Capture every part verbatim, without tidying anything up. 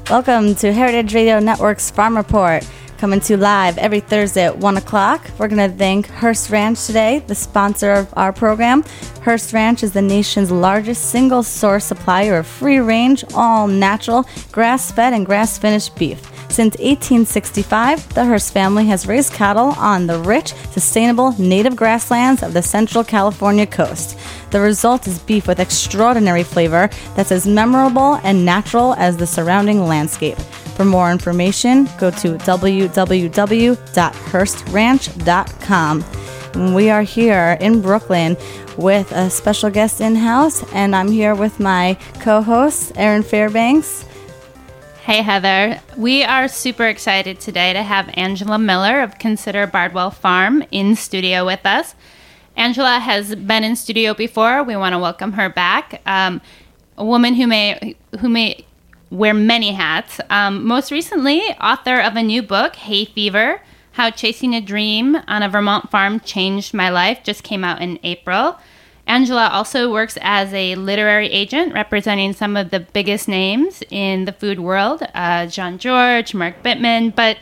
Welcome to Heritage Radio Network's Farm Report, coming to you live every Thursday at one o'clock. We're going to thank Hearst Ranch today, the sponsor of our program. Hearst Ranch is the nation's largest single-source supplier of free-range, all-natural, grass-fed and grass-finished beef. Since eighteen sixty-five, the Hearst family has raised cattle on the rich, sustainable native grasslands of the Central California coast. The result is beef with extraordinary flavor that's as memorable and natural as the surrounding landscape. For more information, go to w w w dot hearst ranch dot com. We are here in Brooklyn with a special guest in-house, and I'm here with my co-host, Erin Fairbanks. Hey, Heather. We are super excited today to have Angela Miller of Consider Bardwell Farm in studio with us. Angela has been in studio before. We want to welcome her back. Um, a woman who may who may wear many hats. Um, most recently, author of a new book, Hay Fever, How Chasing a Dream on a Vermont Farm Changed My Life, just came out in April. Angela also works as a literary agent representing some of the biggest names in the food world, uh, John George, Mark Bittman. But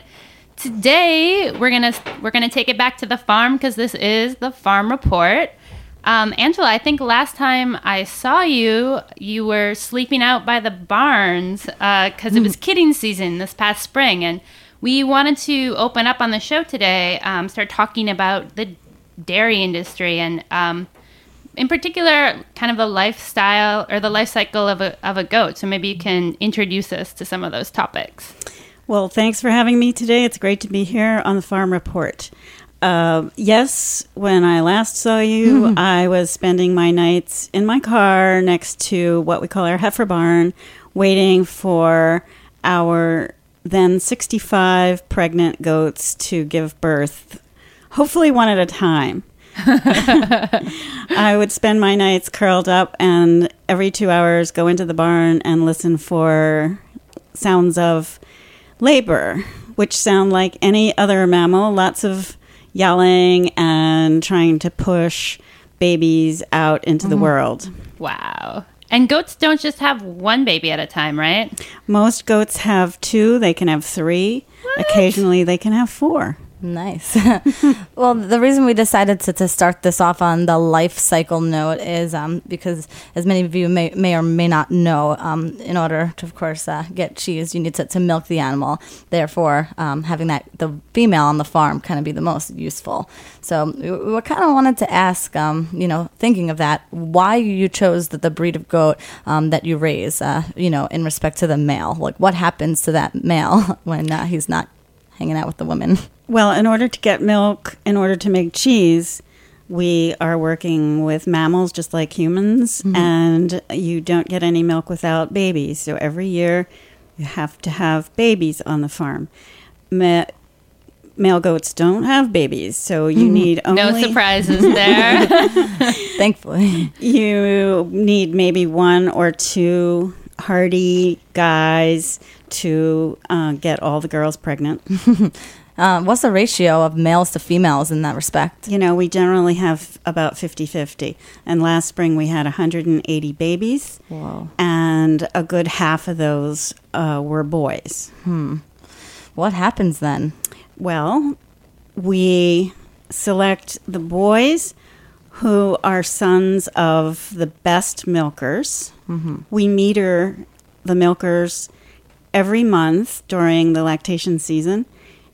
today we're gonna we're gonna take it back to the farm because this is the Farm Report. Um, Angela, I think last time I saw you, you were sleeping out by the barns because uh, it was kidding season this past spring, and we wanted to open up on the show today, um, start talking about the dairy industry and. Um, In particular, kind of the lifestyle or the life cycle of a of a goat. So maybe you can introduce us to some of those topics. Well, thanks for having me today. It's great to be here on the Farm Report. Uh, yes, when I last saw you, mm. I was spending my nights in my car next to what we call our heifer barn, waiting for our then sixty-five pregnant goats to give birth, hopefully one at a time. I would spend my nights curled up and every two hours go into the barn and listen for sounds of labor, which sound like any other mammal. Lots of yelling and trying to push babies out into mm. the world. Wow. And goats don't just have one baby at a time, right? Most goats have two. They can have three. What? Occasionally they can have four. Nice. Well, the reason we decided to, to start this off on the life cycle note is um, because, as many of you may, may or may not know, um, in order to, of course, uh, get cheese, you need to, to milk the animal. Therefore, um, having that the female on the farm kind of be the most useful. So we, we kind of wanted to ask, um, you know, thinking of that, why you chose the, the breed of goat um, that you raise, uh, you know, in respect to the male. Like, what happens to that male when uh, he's not hanging out with the women? Well, in order to get milk, in order to make cheese, we are working with mammals just like humans, mm-hmm. and you don't get any milk without babies. So every year you have to have babies on the farm. Ma- male goats don't have babies, so you mm-hmm. need only... No surprises there. Thankfully. You need maybe one or two hardy guys to uh, get all the girls pregnant. Uh, what's the ratio of males to females in that respect? You know, we generally have about fifty-fifty. And last spring we had one hundred eighty babies. Whoa. And a good half of those uh, were boys. Hmm. What happens then? Well, we select the boys who are sons of the best milkers. Mm-hmm. We meter the milkers every month during the lactation season.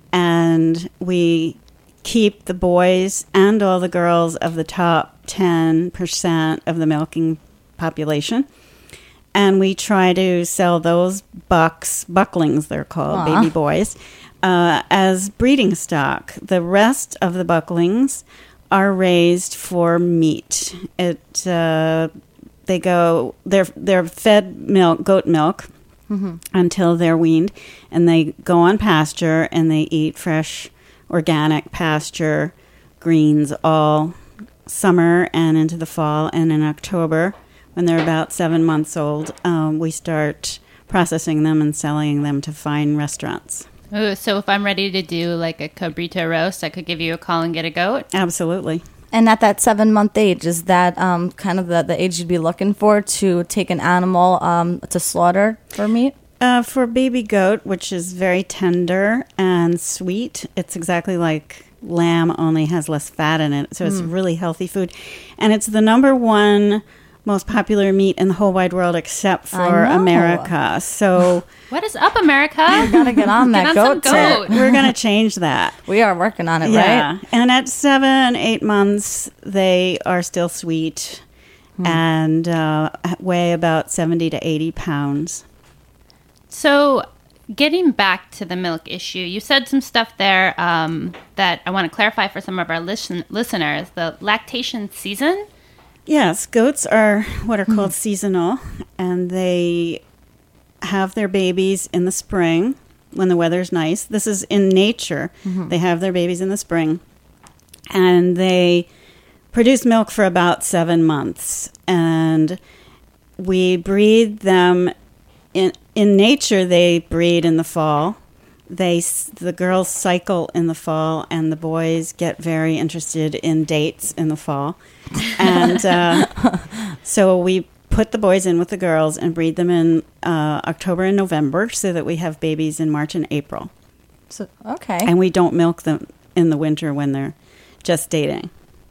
And we keep the boys and all the girls of the top ten percent of the milking population. And we try to sell those bucks, bucklings they're called, Aww. baby boys, uh, as breeding stock. The rest of the bucklings are raised for meat. It uh, they go they're they're fed milk, goat milk. Mm-hmm. Until they're weaned, and they go on pasture and they eat fresh, organic pasture greens all summer and into the fall. And in October, when they're about seven months old, um, we start processing them and selling them to fine restaurants. Ooh, so if I'm ready to do like a cabrito roast, I could give you a call and get a goat? Absolutely. And at that seven-month age, is that um, kind of the, the age you'd be looking for to take an animal um, to slaughter for meat? Uh, for baby goat, which is very tender and sweet, it's exactly like lamb, only has less fat in it. So it's Mm. really healthy food. And it's the number one most popular meat in the whole wide world except for know. America. So What is up, America? Gotta get on that Get on goat some tip. goat. we're going to change that. We are working on it, Yeah. right? And at seven, eight months, they are still sweet and uh, weigh about seventy to eighty pounds. So, getting back to the milk issue, you said some stuff there um, that I want to clarify for some of our listen- listeners. The lactation season. Yes, goats are what are called seasonal, and they have their babies in the spring when the weather's nice. This is in nature. They have their babies in the spring, and they produce milk for about seven months. And we breed them in in nature. They breed in the fall. They s- the girls cycle in the fall, and the boys get very interested in dates in the fall. And uh, so we put the boys in with the girls and breed them in uh, October and November, so that we have babies in March and April. So okay. And we don't milk them in the winter when they're just dating.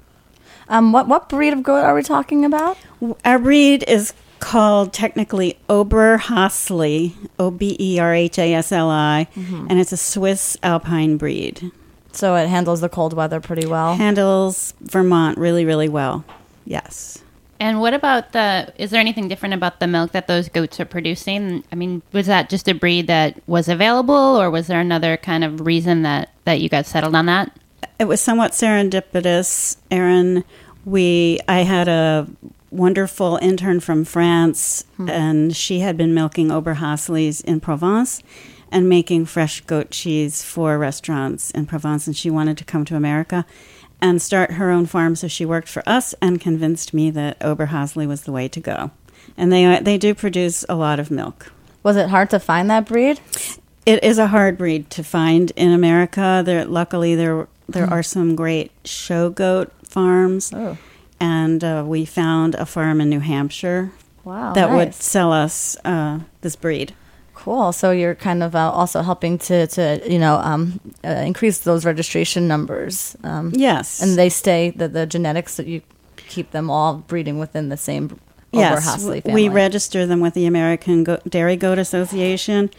Um, what what breed of goat are we talking about? Our breed is called technically Oberhasli, O B E R H A S L I, and it's a Swiss alpine breed. So it handles the cold weather pretty well. Handles Vermont really, really well. Yes. And what about the, is there anything different about the milk that those goats are producing? I mean, was that just a breed that was available, or was there another kind of reason that, that you guys settled on that? It was somewhat serendipitous, Erin. We, I had a wonderful intern from France, and she had been milking Oberhaslis in Provence and making fresh goat cheese for restaurants in Provence, and she wanted to come to America and start her own farm, so she worked for us and convinced me that Oberhasli was the way to go. And they are, they do produce a lot of milk. Was it hard to find that breed? It is a hard breed to find in America. There, luckily, there there are some great show goat farms, Oh, and uh, we found a farm in New Hampshire wow. that would nice. sell us uh, this breed. Cool. So you're kind of uh, also helping to, to you know, um, uh, increase those registration numbers. Um, Yes, And they stay, the, the genetics that you keep them all breeding within the same yes, Oberhasli w- family. we register them with the American Go- Dairy Goat Association,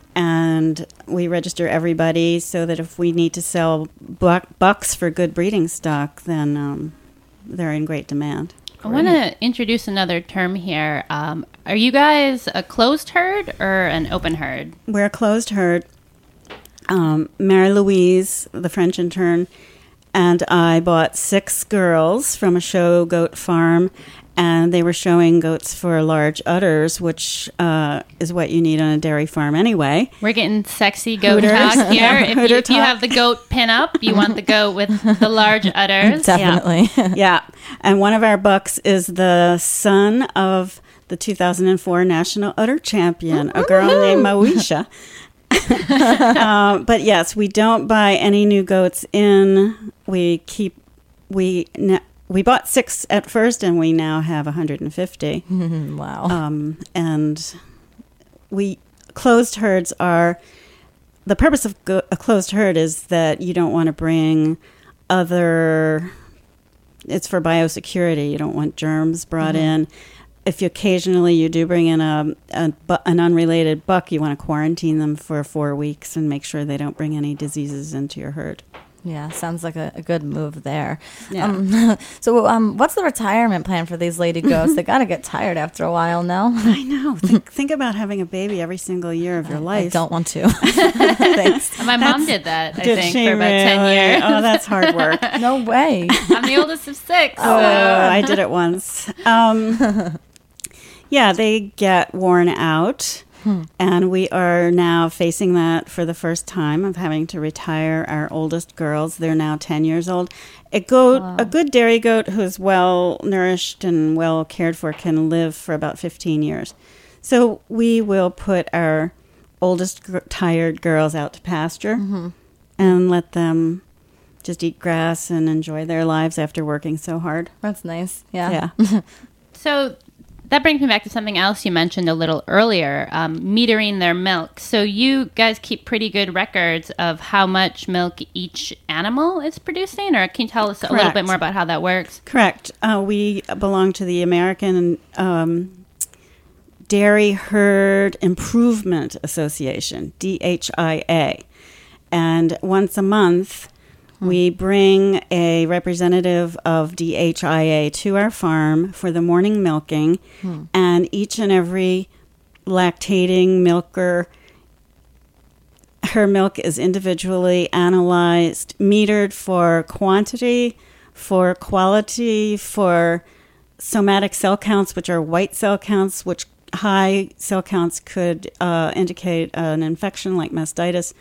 and we register everybody so that if we need to sell buck, bucks for good breeding stock, then um, they're in great demand. I want to introduce another term here. Um, are you guys a closed herd or an open herd? We're a closed herd. Um, Mary Louise, the French intern, and I bought six girls from a show goat farm, and they were showing goats for large udders, which uh, is what you need on a dairy farm anyway. We're getting sexy goat Hooters. talk here. Yeah, If, you, hooter if you talk. have the goat pin up, you want the goat with the large udders. Definitely. Yeah, and one of our bucks is the son of the two thousand four National Udder Champion, a girl named Moesha. um, but yes, we don't buy any new goats in. We keep we ne- we bought six at first, and we now have one hundred fifty. Wow. Um, and we closed herds are the purpose of go- a closed herd is that you don't want to bring other. It's for biosecurity. You don't want germs brought in. If you occasionally you do bring in a, a bu- an unrelated buck, you want to quarantine them for four weeks and make sure they don't bring any diseases into your herd. Yeah, sounds like a, a good move there. Yeah. Um, so, um, what's the retirement plan for these lady goats? They got to get tired after a while, no? I know. Think, think about having a baby every single year of your life. I don't want to. Thanks. My mom did that, I Did think, she for about ten really? years. Oh, that's hard work. No way. I'm the oldest of six. Oh, so- I did it once. Um, yeah, they get worn out. And we are now facing that for the first time of having to retire our oldest girls. They're now ten years old. A goat, Wow. a good dairy goat who's well nourished and well cared for can live for about fifteen years. So we will put our oldest gr- tired girls out to pasture and let them just eat grass and enjoy their lives after working so hard. That's nice. Yeah. Yeah. So that brings me back to something else you mentioned a little earlier, um, metering their milk. So you guys keep pretty good records of how much milk each animal is producing, or can you tell us Correct. a little bit more about how that works? Correct. Uh, we belong to the American um, Dairy Herd Improvement Association, D H I A. And once a month, we bring a representative of D H I A to our farm for the morning milking, hmm. and each and every lactating milker, her milk is individually analyzed, metered for quantity, for quality, for somatic cell counts, which are white cell counts, which high cell counts could uh, indicate an infection like mastitis.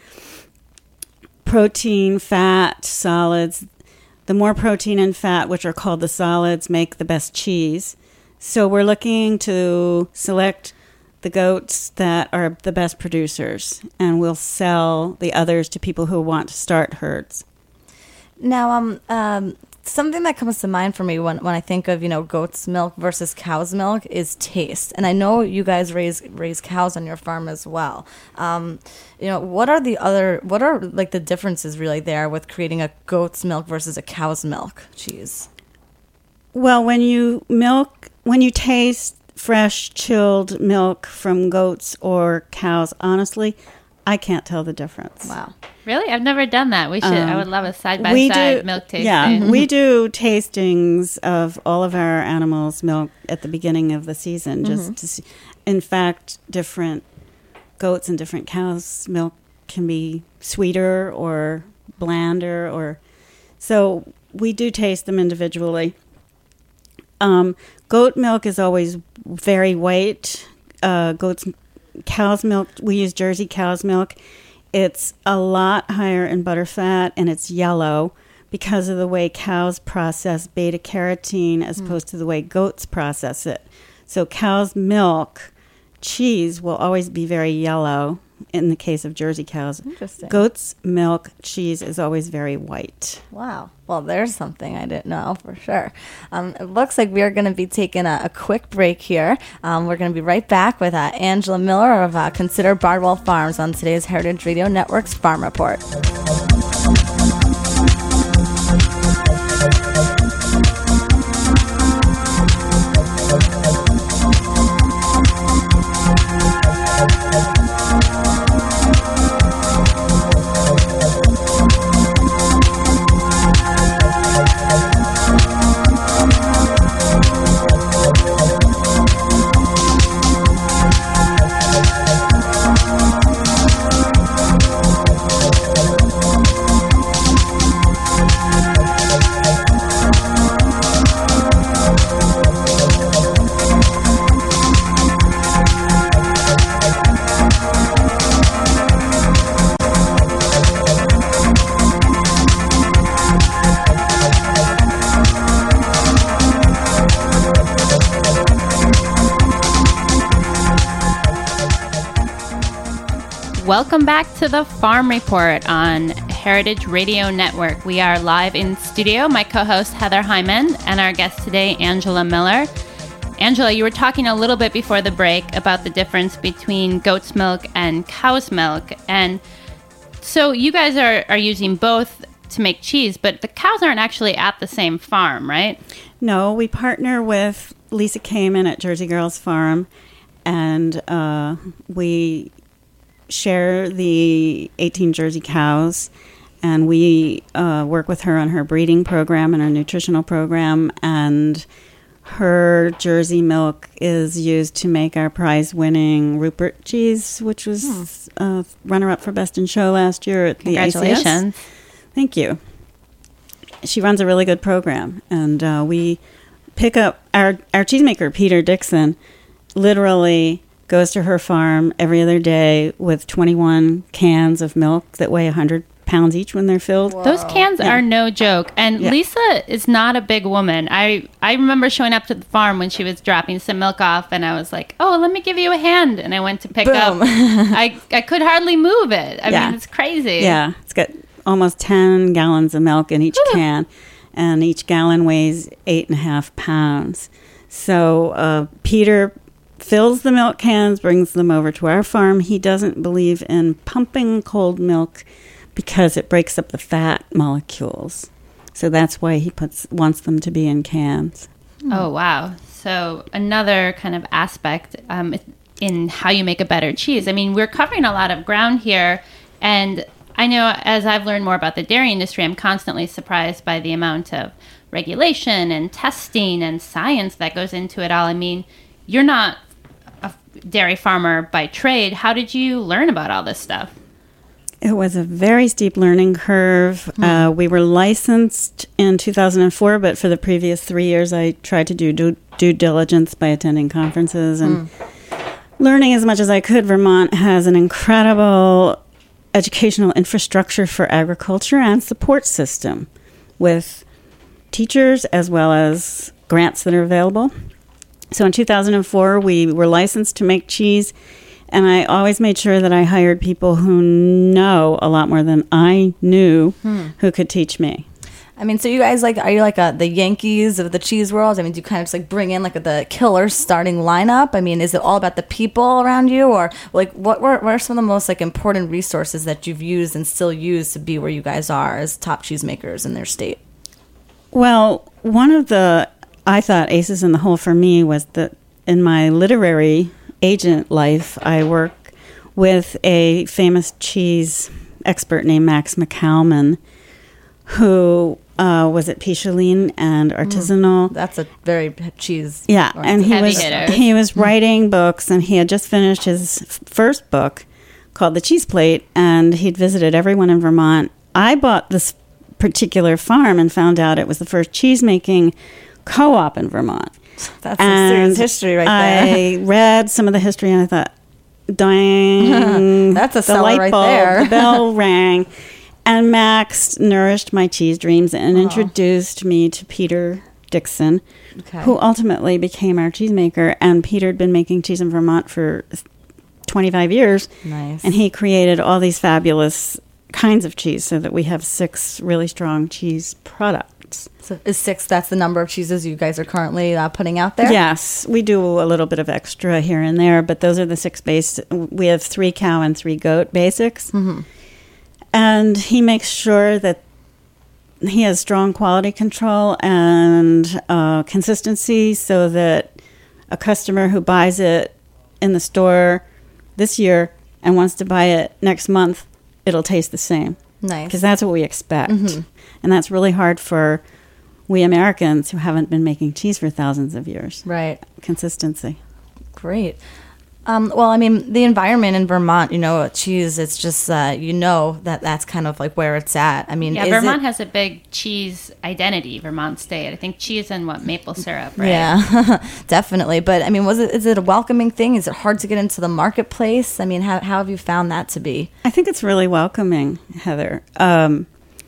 Protein, fat, solids. The more protein and fat, which are called the solids, make the best cheese. So we're looking to select the goats that are the best producers, and we'll sell the others to people who want to start herds. Now, um, um, something that comes to mind for me when, when I think of, you know, goat's milk versus cow's milk is taste. And I know you guys raise raise cows on your farm as well. Um, you know, what are the other, what are like the differences really there with creating a goat's milk versus a cow's milk cheese? Well, when you milk, when you taste fresh, chilled milk from goats or cows, honestly, I can't tell the difference. Wow. Really? I've never done that. We should. Um, I would love a side-by-side milk tasting. Yeah, we do tastings of all of our animals' milk at the beginning of the season. Just mm-hmm. to see. In fact, different goats and different cows' milk can be sweeter or blander, or so we do taste them individually. Um, goat milk is always very white. Uh, goats, cow's milk. We use Jersey cow's milk. It's a lot higher in butterfat, and it's yellow because of the way cows process beta carotene as mm. opposed to the way goats process it. So cow's milk cheese will always be very yellow in the case of Jersey cows. Interesting. Goat's milk cheese is always very white. Wow. Well, there's something I didn't know for sure. Um, it looks like we are going to be taking a, a quick break here. Um, we're going to be right back with uh, Angela Miller of uh, Consider Bardwell Farms on today's Heritage Radio Network's Farm Report. Welcome back to the Farm Report on Heritage Radio Network. We are live in studio. My co-host Heather Hyman and our guest today, Angela Miller. Angela, you were talking a little bit before the break about the difference between goat's milk and cow's milk. And so you guys are, are using both to make cheese, but the cows aren't actually at the same farm, right? No, we partner with Lisa Kamen at Jersey Girls Farm, and uh, we share the eighteen Jersey cows, and we uh, work with her on her breeding program and her nutritional program, and her Jersey milk is used to make our prize-winning Rupert cheese, which was hmm. uh, runner-up for Best in Show last year at the A C S. Congratulations. Thank you. She runs a really good program, and uh, we pick up our, our cheesemaker, Peter Dixon, literally goes to her farm every other day with twenty-one cans of milk that weigh one hundred pounds each when they're filled. Whoa. Those cans yeah. are no joke. And yeah. Lisa is not a big woman. I, I remember showing up to the farm when she was dropping some milk off, and I was like, oh, let me give you a hand. And I went to pick Boom. up. I, I could hardly move it. I yeah. mean, it's crazy. Yeah. It's got almost ten gallons of milk in each Ooh. can, and each gallon weighs eight and a half pounds. So uh, Peter fills the milk cans, brings them over to our farm. He doesn't believe in pumping cold milk because it breaks up the fat molecules. So that's why he puts wants them to be in cans. Oh, wow. So another kind of aspect um, in how you make a better cheese. I mean, we're covering a lot of ground here, and I know as I've learned more about the dairy industry, I'm constantly surprised by the amount of regulation and testing and science that goes into it all. I mean, you're not a dairy farmer by trade. How did you learn about all this stuff? It was a very steep learning curve. Hmm. Uh, we were licensed in two thousand four, but for the previous three years, I tried to do due, due diligence by attending conferences and hmm. learning as much as I could. Vermont has an incredible educational infrastructure for agriculture and support system with teachers as well as grants that are available. So in two thousand four, we were licensed to make cheese. And I always made sure that I hired people who know a lot more than I knew hmm. who could teach me. I mean, so you guys, like, are you like a, the Yankees of the cheese world? I mean, do you kind of just like bring in like the killer starting lineup? I mean, is it all about the people around you? Or like what were, what are some of the most like important resources that you've used and still use to be where you guys are as top cheesemakers in their state? Well, one of the, I thought, aces in the hole for me was that in my literary agent life, I work with a famous cheese expert named Max McCalman, who uh, was at Picheline and Artisanal. Mm, that's a very cheese. Yeah, and he was hitter. he was writing books, and he had just finished his first book called The Cheese Plate, and he'd visited everyone in Vermont. I bought this particular farm and found out it was the first cheese making co-op in Vermont. That's and some serious history right there. I read some of the history and I thought, dang. That's a the seller light right bulb, there. The bell rang. And Max nourished my cheese dreams and oh. introduced me to Peter Dixon, okay. who ultimately became our cheesemaker. And Peter had been making cheese in Vermont for twenty-five years. Nice. And he created all these fabulous kinds of cheese so that we have six really strong cheese products. So is six, that's the number of cheeses you guys are currently uh, putting out there? Yes. We do a little bit of extra here and there, but those are the six base. We have three cow and three goat basics. Mm-hmm. And he makes sure that he has strong quality control and uh, consistency so that a customer who buys it in the store this year and wants to buy it next month, it'll taste the same. Nice. Because that's what we expect. Mm-hmm. And that's really hard for we Americans who haven't been making cheese for thousands of years. Right. Consistency. Great. Um, well, I mean, the environment in Vermont, you know, cheese, it's just, uh, you know, that that's kind of like where it's at. I mean, yeah, is Vermont it, has a big cheese identity, Vermont State. I think cheese and what, maple syrup, right? Yeah, definitely. But I mean, was it, is it a welcoming thing? Is it hard to get into the marketplace? I mean, how, how have you found that to be? I think it's really welcoming, Heather. Um,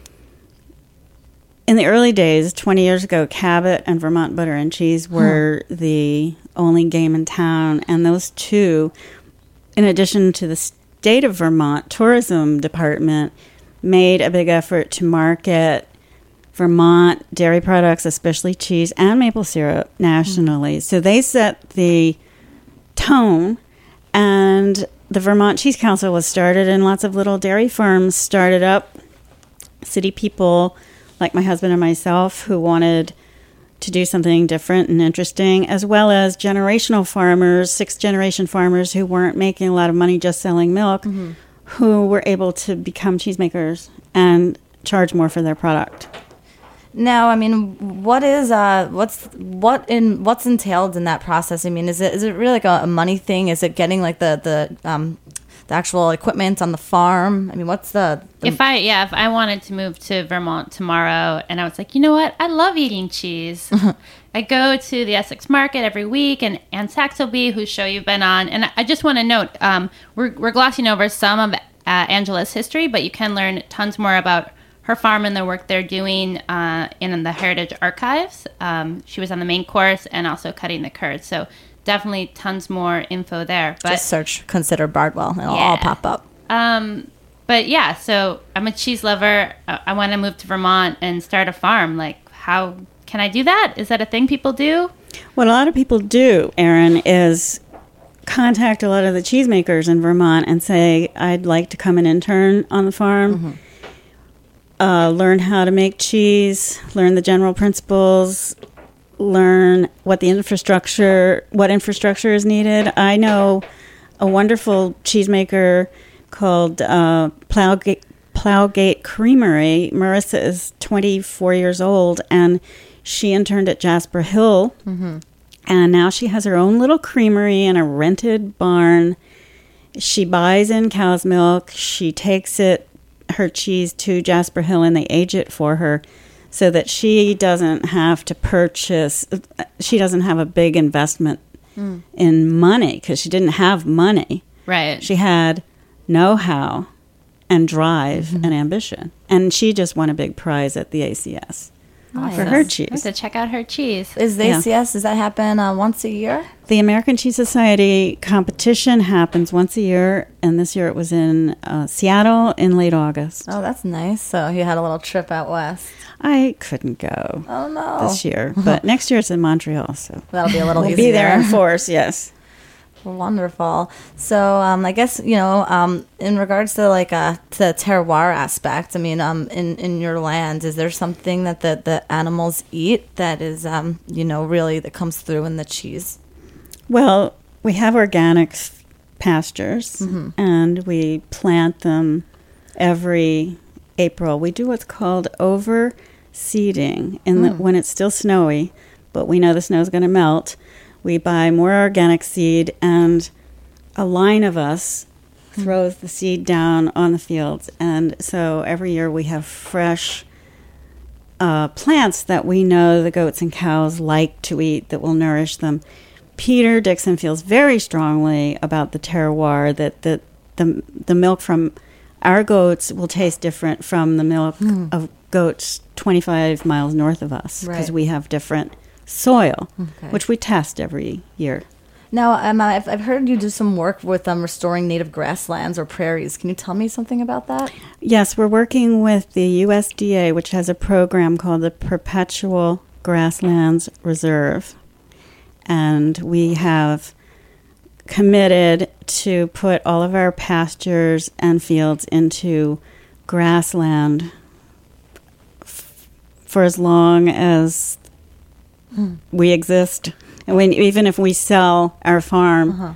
in the early days, twenty years ago, Cabot and Vermont Butter and Cheese were hmm. the only game in town. And those two, in addition to the state of Vermont tourism department, made a big effort to market Vermont dairy products, especially cheese and maple syrup, nationally. Hmm. So they set the tone, and the Vermont Cheese Council was started, and lots of little dairy farms started up. City people like my husband and myself who wanted to do something different and interesting, as well as generational farmers, sixth-generation farmers who weren't making a lot of money just selling milk, mm-hmm. who were able to become cheesemakers and charge more for their product. Now, I mean, what is uh, what's what in what's entailed in that process? I mean, is it is it really like a, a money thing? Is it getting like the the um, the actual equipment on the farm? I mean, what's the, the... If I, yeah, if I wanted to move to Vermont tomorrow and I was like, you know what? I love eating cheese. I go to the Essex Market every week, and Ann Saxelby, whose show you've been on. And I just want to note, um, we're, we're glossing over some of uh, Angela's history, but you can learn tons more about her farm and the work they're doing uh, in the Heritage Archives. Um, she was on the main course and also cutting the curd. So definitely tons more info there. But just search Consider Bardwell and it'll yeah. all pop up. Um, but yeah, so I'm a cheese lover. I, I want to move to Vermont and start a farm. Like, how can I do that? Is that a thing people do? What a lot of people do, Erin, is contact a lot of the cheesemakers in Vermont and say, I'd like to come and intern on the farm, mm-hmm. uh, learn how to make cheese, learn the general principles, learn what the infrastructure, what infrastructure is needed. I know a wonderful cheesemaker called uh, Plowgate, Plowgate Creamery. Marissa is twenty-four years old, and she interned at Jasper Hill, mm-hmm. and now she has her own little creamery in a rented barn. She buys in cow's milk. She takes it, her cheese, to Jasper Hill, and they age it for her so that she doesn't have to purchase, she doesn't have a big investment mm. in money, because she didn't have money. Right. She had know-how and drive mm-hmm. and ambition. And she just won a big prize at the A C S. Nice. For her cheese. I have to check out her cheese. Is the Yeah. A C S, does that happen uh, once a year? The American Cheese Society competition happens once a year, and this year it was in uh, Seattle in late August. Oh, that's nice. So you had a little trip out west. I couldn't go Oh, no. this year, but next year it's in Montreal, so That'll be a little we'll easier. be there in force, yes. Wonderful. So, um, I guess, you know, um, in regards to like uh, to the terroir aspect, I mean, um, in, in your land, is there something that the, the animals eat that is, um, you know, really that comes through in the cheese? Well, we have organic f- pastures, Mm-hmm. and we plant them every April. We do what's called overseeding in the, Mm. when it's still snowy, but we know the snow is going to melt. We buy more organic seed, and a line of us throws the seed down on the fields. And so every year we have fresh uh, plants that we know the goats and cows like to eat that will nourish them. Peter Dixon feels very strongly about the terroir, that the, the, the milk from our goats will taste different from the milk Mm. of goats twenty-five miles north of us, because Right. we have different soil, Okay. which we test every year. Now, um, I've, I've heard you do some work with um, restoring native grasslands or prairies. Can you tell me something about that? Yes, we're working with the U S D A, which has a program called the Perpetual Grasslands Reserve. And we have committed to put all of our pastures and fields into grassland f- for as long as we exist. And when, even if we sell our farm, Uh-huh.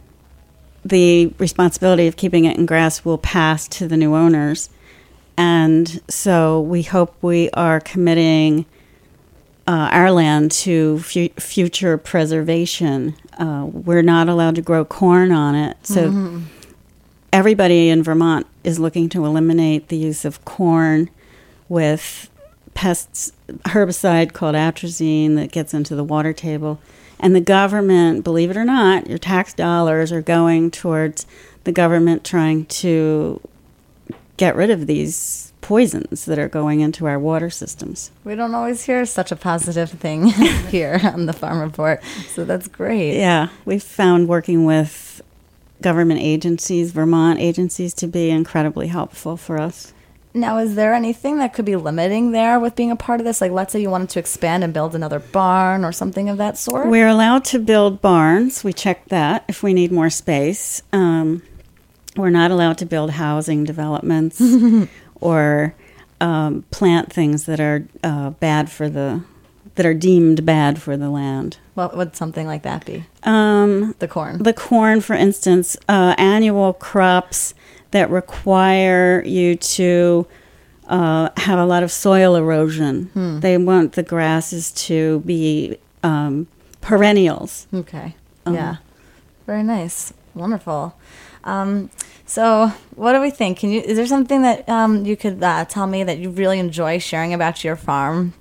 the responsibility of keeping it in grass will pass to the new owners. And so we hope we are committing uh, our land to fu- future preservation. Uh, we're not allowed to grow corn on it. So Mm-hmm. everybody in Vermont is looking to eliminate the use of corn with pests, herbicide called atrazine that gets into the water table. And the government, believe it or not, your tax dollars are going towards the government trying to get rid of these poisons that are going into our water systems. We don't always hear such a positive thing here on the Farm Report, so that's great. Yeah, we've found working with government agencies, Vermont agencies, to be incredibly helpful for us. Now, is there anything that could be limiting there with being a part of this? Like, let's say you wanted to expand and build another barn or something of that sort? We're allowed to build barns. We check that if we need more space. Um, we're not allowed to build housing developments or um, plant things that are uh, bad for the that are deemed bad for the land. What would something like that be? Um, The corn. the corn, for instance, uh, annual crops that require you to uh, have a lot of soil erosion. Hmm. They want the grasses to be um, perennials. Okay. Um, Yeah. Very nice. Wonderful. Um, so, what do we think? Can you? Is there something that um, you could uh, tell me that you really enjoy sharing about your farm?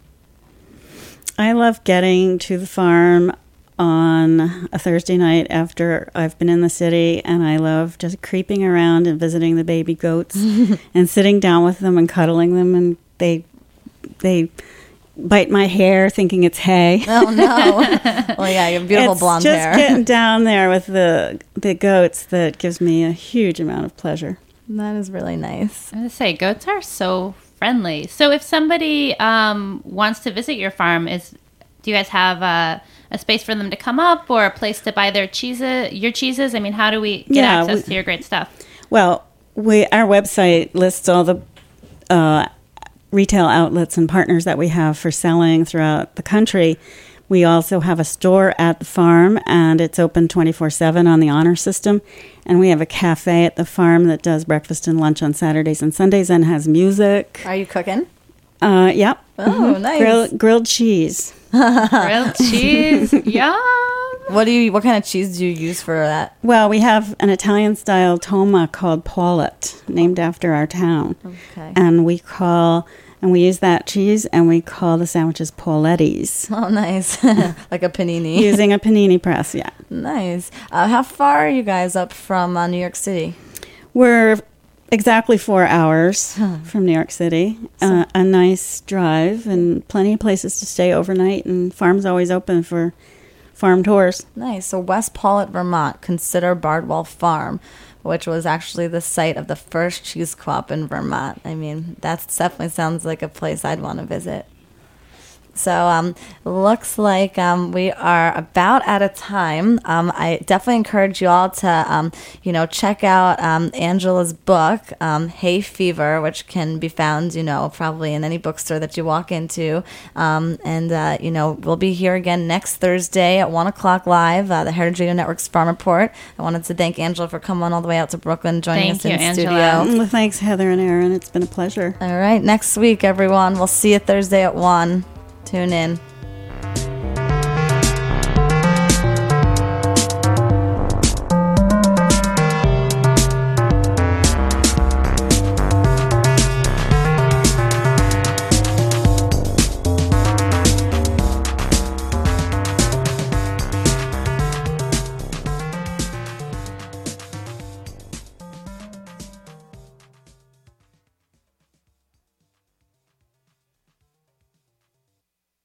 I love getting to the farm on a Thursday night after I've been in the city, and I love just creeping around and visiting the baby goats and sitting down with them and cuddling them, and they they bite my hair thinking it's hay. Oh no! Well, yeah, you have beautiful it's blonde just hair. getting down there with the the goats that gives me a huge amount of pleasure. That is really nice. I was going to say, goats are so friendly. So if somebody um, wants to visit your farm, is do you guys have a, a space for them to come up or a place to buy their cheeses, your cheeses? I mean, how do we get Yeah, access we- to your great stuff? Well, we our website lists all the uh, retail outlets and partners that we have for selling throughout the country. We also have a store at the farm, and it's open twenty-four seven on the honor system. And we have a cafe at the farm that does breakfast and lunch on Saturdays and Sundays and has music. Are you cooking? Uh, yep. Oh, nice. Grill, grilled cheese. Grilled cheese. Yum. What do you? What kind of cheese do you use for that? Well, we have an Italian-style toma called Paulette, named after our town. Okay. And we call, and we use that cheese, and we call the sandwiches Paulettis. Oh, nice. Like a panini. Using a panini press, yeah. Nice. Uh, how far are you guys up from uh, New York City? We're exactly four hours from New York City. Uh, a nice drive and plenty of places to stay overnight, and farm's always open for farm tours. Nice. So West Paulet, Vermont, consider Bardwell Farm, which was actually the site of the first cheese co-op in Vermont. I mean, that definitely sounds like a place I'd want to visit. So um, looks like um, we are about out of time. Um, I definitely encourage you all to, um, you know, check out um, Angela's book, um, Hay Fever, which can be found, you know, probably in any bookstore that you walk into. Um, and, uh, you know, we'll be here again next Thursday at one o'clock live, uh, the Heritage Radio Network's Farm Report. I wanted to thank Angela for coming all the way out to Brooklyn, joining Thank us you, in Angela. studio. Well, thanks, Heather and Aaron. It's been a pleasure. All right, next week, everyone. We'll see you Thursday at one. Tune in.